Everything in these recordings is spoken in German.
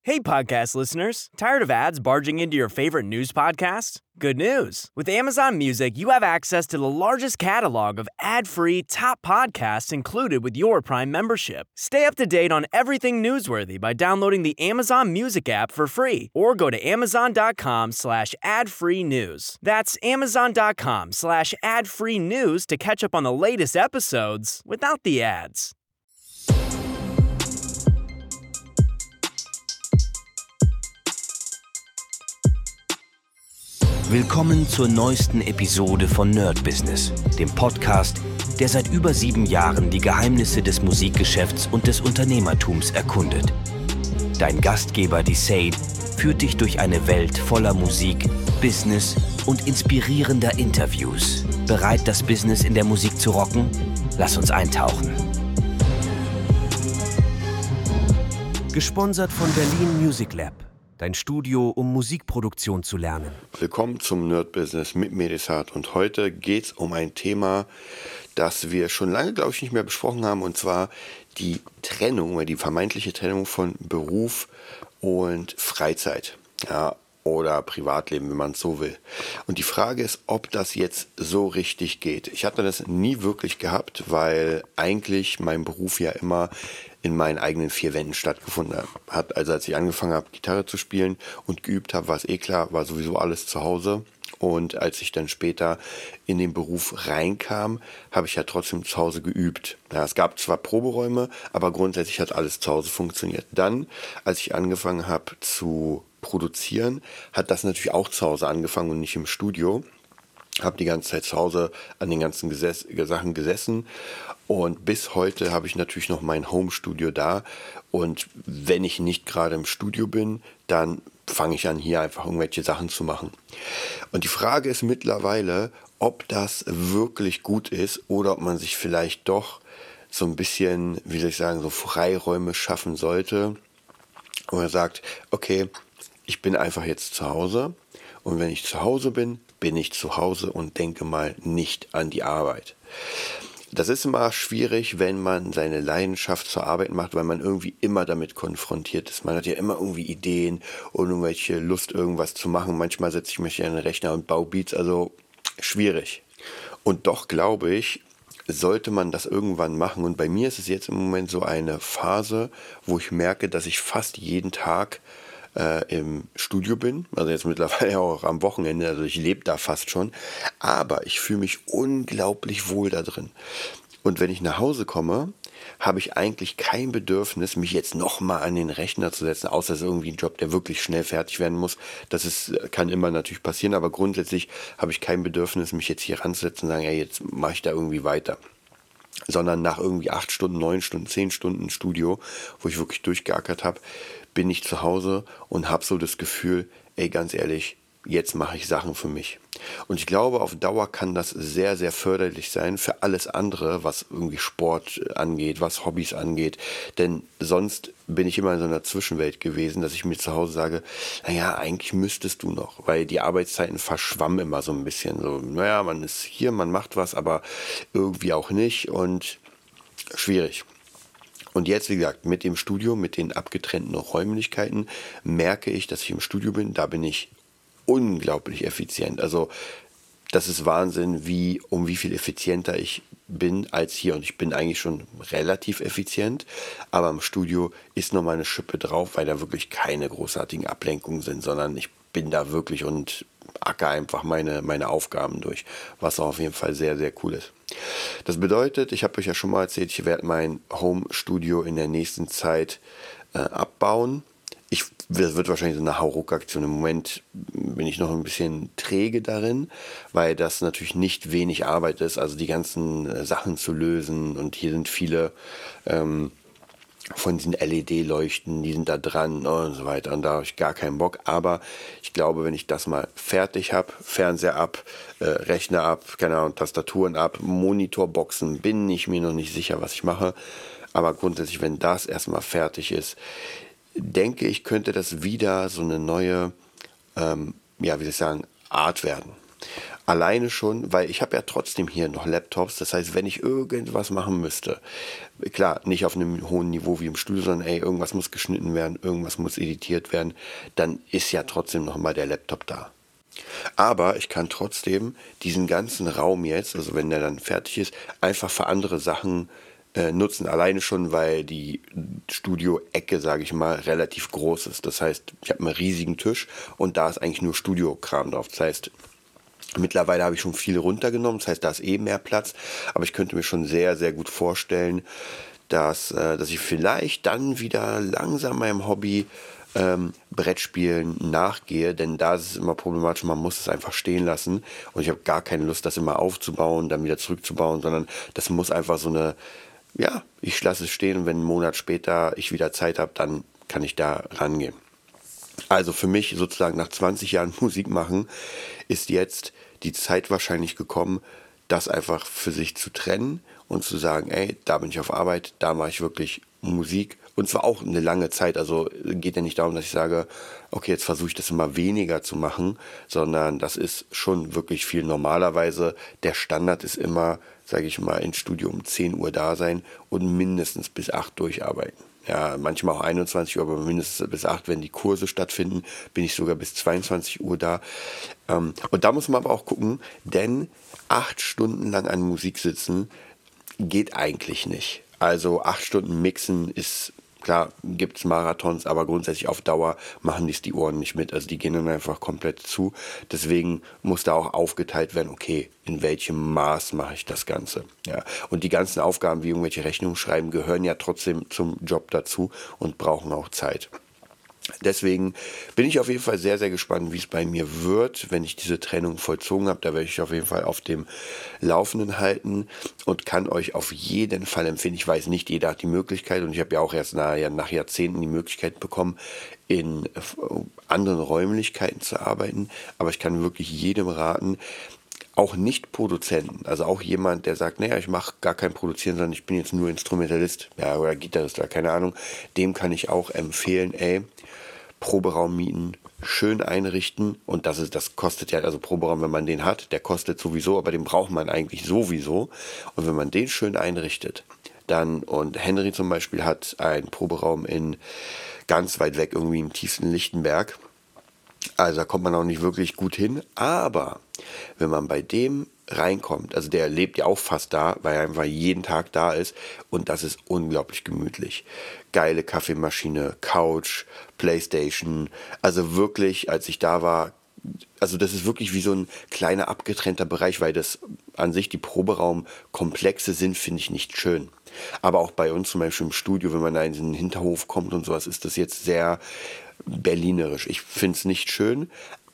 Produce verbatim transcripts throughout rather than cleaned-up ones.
Hey, podcast listeners. Tired of ads barging into your favorite news podcasts? Good news. With Amazon Music, you have access to the largest catalog of ad-free top podcasts included with your Prime membership. Stay up to date on everything newsworthy by downloading the Amazon Music app for free or go to amazon.com slash ad-free news. That's amazon.com slash ad-free news to catch up on the latest episodes without the ads. Willkommen zur neuesten Episode von Nerd Business, dem Podcast, der seit über sieben Jahren die Geheimnisse des Musikgeschäfts und des Unternehmertums erkundet. Dein Gastgeber Desaid führt dich durch eine Welt voller Musik, Business und inspirierender Interviews. Bereit, das Business in der Musik zu rocken? Lass uns eintauchen. Gesponsert von Berlin Music Lab. Dein Studio, um Musikproduktion zu lernen. Willkommen zum Nerd Business mit mir, Desaid. Und heute geht es um ein Thema, das wir schon lange, glaube ich, nicht mehr besprochen haben. Und zwar die Trennung, oder die vermeintliche Trennung von Beruf und Freizeit. Ja, oder Privatleben, wenn man es so will. Und die Frage ist, ob das jetzt so richtig geht. Ich hatte das nie wirklich gehabt, weil eigentlich mein Beruf ja immer in meinen eigenen vier Wänden stattgefunden hat. Also als ich angefangen habe, Gitarre zu spielen und geübt habe, war es eh klar, war sowieso alles zu Hause. Und als ich dann später in den Beruf reinkam, habe ich ja trotzdem zu Hause geübt. Ja, es gab zwar Proberäume, aber grundsätzlich hat alles zu Hause funktioniert. Dann, als ich angefangen habe zu produzieren, hat das natürlich auch zu Hause angefangen und nicht im Studio. Habe die ganze Zeit zu Hause an den ganzen Geses- Sachen gesessen und bis heute habe ich natürlich noch mein Home-Studio da und wenn ich nicht gerade im Studio bin, dann fange ich an, hier einfach irgendwelche Sachen zu machen. Und die Frage ist mittlerweile, ob das wirklich gut ist oder ob man sich vielleicht doch so ein bisschen, wie soll ich sagen, so Freiräume schaffen sollte, wo man sagt, okay, ich bin einfach jetzt zu Hause und wenn ich zu Hause bin, bin ich zu Hause und denke mal nicht an die Arbeit. Das ist immer schwierig, wenn man seine Leidenschaft zur Arbeit macht, weil man irgendwie immer damit konfrontiert ist. Man hat ja immer irgendwie Ideen und irgendwelche Lust, irgendwas zu machen. Manchmal setze ich mich an den Rechner und baue Beats, also schwierig. Und doch glaube ich, sollte man das irgendwann machen. Und bei mir ist es jetzt im Moment so eine Phase, wo ich merke, dass ich fast jeden Tag Äh, im Studio bin, also jetzt mittlerweile auch am Wochenende, also ich lebe da fast schon, aber ich fühle mich unglaublich wohl da drin. Und wenn ich nach Hause komme, habe ich eigentlich kein Bedürfnis, mich jetzt nochmal an den Rechner zu setzen, außer es ist irgendwie ein Job, der wirklich schnell fertig werden muss. Das ist, kann immer natürlich passieren, aber grundsätzlich habe ich kein Bedürfnis, mich jetzt hier ranzusetzen und sagen, ey, jetzt mache ich da irgendwie weiter. Sondern nach irgendwie acht Stunden, neun Stunden, zehn Stunden Studio, wo ich wirklich durchgeackert habe, bin ich zu Hause und habe so das Gefühl, ey, ganz ehrlich, jetzt mache ich Sachen für mich. Und ich glaube, auf Dauer kann das sehr, sehr förderlich sein für alles andere, was irgendwie Sport angeht, was Hobbys angeht. Denn sonst bin ich immer in so einer Zwischenwelt gewesen, dass ich mir zu Hause sage, naja, eigentlich müsstest du noch, weil die Arbeitszeiten verschwammen immer so ein bisschen. So, naja, man ist hier, man macht was, aber irgendwie auch nicht und schwierig. Und jetzt, wie gesagt, mit dem Studio, mit den abgetrennten Räumlichkeiten, merke ich, dass ich im Studio bin. Da bin ich unglaublich effizient. Also das ist Wahnsinn, wie um wie viel effizienter ich bin als hier. Und ich bin eigentlich schon relativ effizient, aber im Studio ist nochmal eine Schippe drauf, weil da wirklich keine großartigen Ablenkungen sind, sondern ich bin da wirklich und acker einfach meine, meine Aufgaben durch, was auch auf jeden Fall sehr, sehr cool ist. Das bedeutet, ich habe euch ja schon mal erzählt, ich werde mein Home-Studio in der nächsten Zeit äh, abbauen. Ich, das wird wahrscheinlich so eine Hauruck-Aktion. Im Moment bin ich noch ein bisschen träge darin, weil das natürlich nicht wenig Arbeit ist, also die ganzen äh, Sachen zu lösen. Und hier sind viele ähm, von diesen L E D-Leuchten, die sind da dran und so weiter. Und da habe ich gar keinen Bock. Aber ich glaube, wenn ich das mal fertig habe, Fernseher ab, äh, Rechner ab, keine Ahnung, Tastaturen ab, Monitorboxen, bin ich mir noch nicht sicher, was ich mache. Aber grundsätzlich, wenn das erstmal fertig ist, denke ich, könnte das wieder so eine neue, ähm, ja, wie soll ich sagen, Art werden. Alleine schon, weil ich habe ja trotzdem hier noch Laptops. Das heißt, wenn ich irgendwas machen müsste, klar, nicht auf einem hohen Niveau wie im Studio, sondern ey, irgendwas muss geschnitten werden, irgendwas muss editiert werden, dann ist ja trotzdem nochmal der Laptop da. Aber ich kann trotzdem diesen ganzen Raum jetzt, also wenn der dann fertig ist, einfach für andere Sachen äh, nutzen. Alleine schon, weil die Studio-Ecke, sage ich mal, relativ groß ist. Das heißt, ich habe einen riesigen Tisch und da ist eigentlich nur Studio-Kram drauf. Das heißt, mittlerweile habe ich schon viel runtergenommen, das heißt, da ist eh mehr Platz, aber ich könnte mir schon sehr, sehr gut vorstellen, dass, äh, dass ich vielleicht dann wieder langsam meinem Hobby ähm, Brettspielen nachgehe, denn da ist es immer problematisch, man muss es einfach stehen lassen und ich habe gar keine Lust, das immer aufzubauen, dann wieder zurückzubauen, sondern das muss einfach so eine, ja, ich lasse es stehen und wenn einen Monat später ich wieder Zeit habe, dann kann ich da rangehen. Also für mich sozusagen nach zwanzig Jahren Musik machen, ist jetzt die Zeit wahrscheinlich gekommen, das einfach für sich zu trennen und zu sagen, ey, da bin ich auf Arbeit, da mache ich wirklich Musik. Und zwar auch eine lange Zeit, also geht ja nicht darum, dass ich sage, okay, jetzt versuche ich das immer weniger zu machen, sondern das ist schon wirklich viel. Normalerweise, der Standard ist immer, sage ich mal, ins Studio um zehn Uhr da sein und mindestens bis acht durcharbeiten. Ja, manchmal auch einundzwanzig Uhr, aber mindestens bis acht, wenn die Kurse stattfinden, bin ich sogar bis zweiundzwanzig Uhr da. Ähm, und da muss man aber auch gucken, denn acht Stunden lang an Musik sitzen geht eigentlich nicht. Also acht Stunden mixen ist, klar, gibt es Marathons, aber grundsätzlich auf Dauer machen dies die Ohren nicht mit. Also die gehen dann einfach komplett zu. Deswegen muss da auch aufgeteilt werden, okay, in welchem Maß mache ich das Ganze. Ja. Und die ganzen Aufgaben wie irgendwelche Rechnungen schreiben, gehören ja trotzdem zum Job dazu und brauchen auch Zeit. Deswegen bin ich auf jeden Fall sehr, sehr gespannt, wie es bei mir wird, wenn ich diese Trennung vollzogen habe. Da werde ich auf jeden Fall auf dem Laufenden halten und kann euch auf jeden Fall empfehlen. Ich weiß, nicht jeder hat die Möglichkeit und ich habe ja auch erst nach, nach Jahrzehnten die Möglichkeit bekommen, in anderen Räumlichkeiten zu arbeiten. Aber ich kann wirklich jedem raten, auch Nicht-Produzenten, also auch jemand, der sagt, naja, ich mache gar kein Produzieren, sondern ich bin jetzt nur Instrumentalist, ja, oder Gitarrist oder keine Ahnung, dem kann ich auch empfehlen, ey, Proberaum mieten, schön einrichten und das ist, das kostet ja, also Proberaum, wenn man den hat, der kostet sowieso, aber den braucht man eigentlich sowieso und wenn man den schön einrichtet, dann, und Henry zum Beispiel hat einen Proberaum in ganz weit weg, irgendwie im tiefsten Lichtenberg, also da kommt man auch nicht wirklich gut hin, aber wenn man bei dem reinkommt, also der lebt ja auch fast da, weil er einfach jeden Tag da ist und das ist unglaublich gemütlich. Geile Kaffeemaschine, Couch, Playstation, also wirklich, als ich da war, also das ist wirklich wie so ein kleiner abgetrennter Bereich, weil das an sich die Proberaumpkomplexe sind, finde ich nicht schön. Aber auch bei uns zum Beispiel im Studio, wenn man da in den Hinterhof kommt und sowas, ist das jetzt sehr berlinerisch. Ich finde es nicht schön.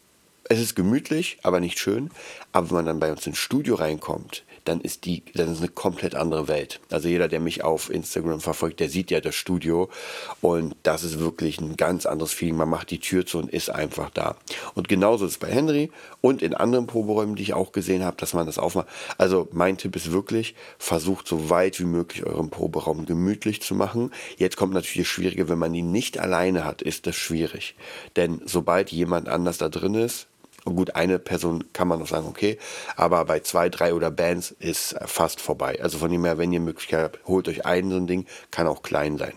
Es ist gemütlich, aber nicht schön. Aber wenn man dann bei uns ins Studio reinkommt, dann ist die, dann ist eine komplett andere Welt. Also jeder, der mich auf Instagram verfolgt, der sieht ja das Studio und das ist wirklich ein ganz anderes Feeling. Man macht die Tür zu und ist einfach da. Und genauso ist es bei Henry und in anderen Proberäumen, die ich auch gesehen habe, dass man das aufmacht. Also mein Tipp ist wirklich, versucht so weit wie möglich euren Proberaum gemütlich zu machen. Jetzt kommt natürlich das Schwierige, wenn man ihn nicht alleine hat, ist das schwierig. Denn sobald jemand anders da drin ist, und gut, eine Person kann man noch sagen, okay, aber bei zwei, drei oder Bands ist fast vorbei. Also von dem her, wenn ihr Möglichkeit habt, holt euch ein so ein Ding, kann auch klein sein.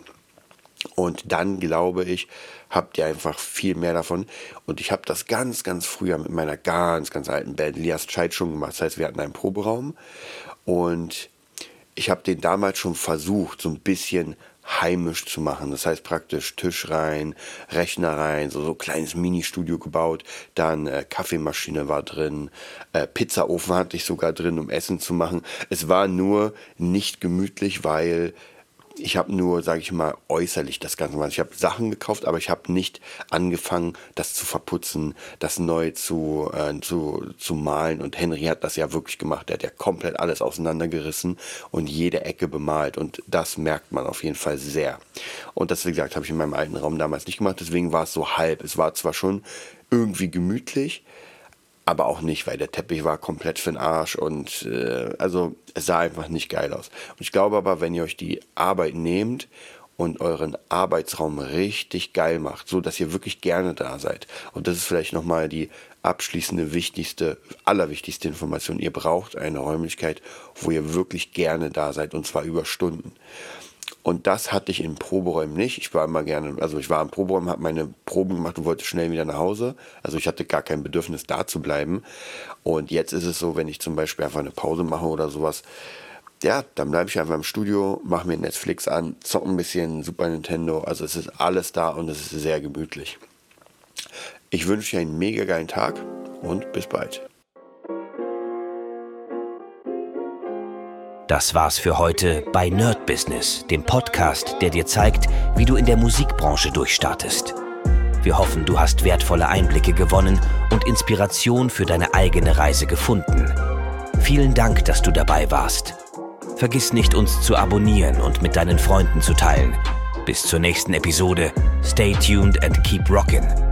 Und dann, glaube ich, habt ihr einfach viel mehr davon. Und ich habe das ganz, ganz früher mit meiner ganz, ganz alten Band Lias Scheid schon gemacht. Das heißt, wir hatten einen Proberaum und ich habe den damals schon versucht, so ein bisschen heimisch zu machen. Das heißt praktisch Tisch rein, Rechner rein, so so kleines Mini-Studio gebaut. Dann äh, Kaffeemaschine war drin, äh, Pizzaofen hatte ich sogar drin, um Essen zu machen. Es war nur nicht gemütlich, weil ich habe nur, sage ich mal, äußerlich das Ganze gemacht. Ich habe Sachen gekauft, aber ich habe nicht angefangen, das zu verputzen, das neu zu, äh, zu, zu malen. Und Henry hat das ja wirklich gemacht. Der hat ja komplett alles auseinandergerissen und jede Ecke bemalt. Und das merkt man auf jeden Fall sehr. Und das, wie gesagt, habe ich in meinem alten Raum damals nicht gemacht. Deswegen war es so halb. Es war zwar schon irgendwie gemütlich, aber auch nicht, weil der Teppich war komplett für den Arsch und äh, also es sah einfach nicht geil aus. Und ich glaube aber, wenn ihr euch die Arbeit nehmt und euren Arbeitsraum richtig geil macht, so dass ihr wirklich gerne da seid. Und das ist vielleicht nochmal die abschließende, wichtigste, allerwichtigste Information. Ihr braucht eine Räumlichkeit, wo ihr wirklich gerne da seid, und zwar über Stunden. Und das hatte ich in Proberäumen nicht. Ich war immer gerne, also ich war im Proberaum, habe meine Proben gemacht und wollte schnell wieder nach Hause. Also ich hatte gar kein Bedürfnis, da zu bleiben. Und jetzt ist es so, wenn ich zum Beispiel einfach eine Pause mache oder sowas, ja, dann bleibe ich einfach im Studio, mache mir Netflix an, zocke ein bisschen Super Nintendo. Also es ist alles da und es ist sehr gemütlich. Ich wünsche dir einen mega geilen Tag und bis bald. Das war's für heute bei Nerd Business, dem Podcast, der dir zeigt, wie du in der Musikbranche durchstartest. Wir hoffen, du hast wertvolle Einblicke gewonnen und Inspiration für deine eigene Reise gefunden. Vielen Dank, dass du dabei warst. Vergiss nicht, uns zu abonnieren und mit deinen Freunden zu teilen. Bis zur nächsten Episode. Stay tuned and keep rockin'.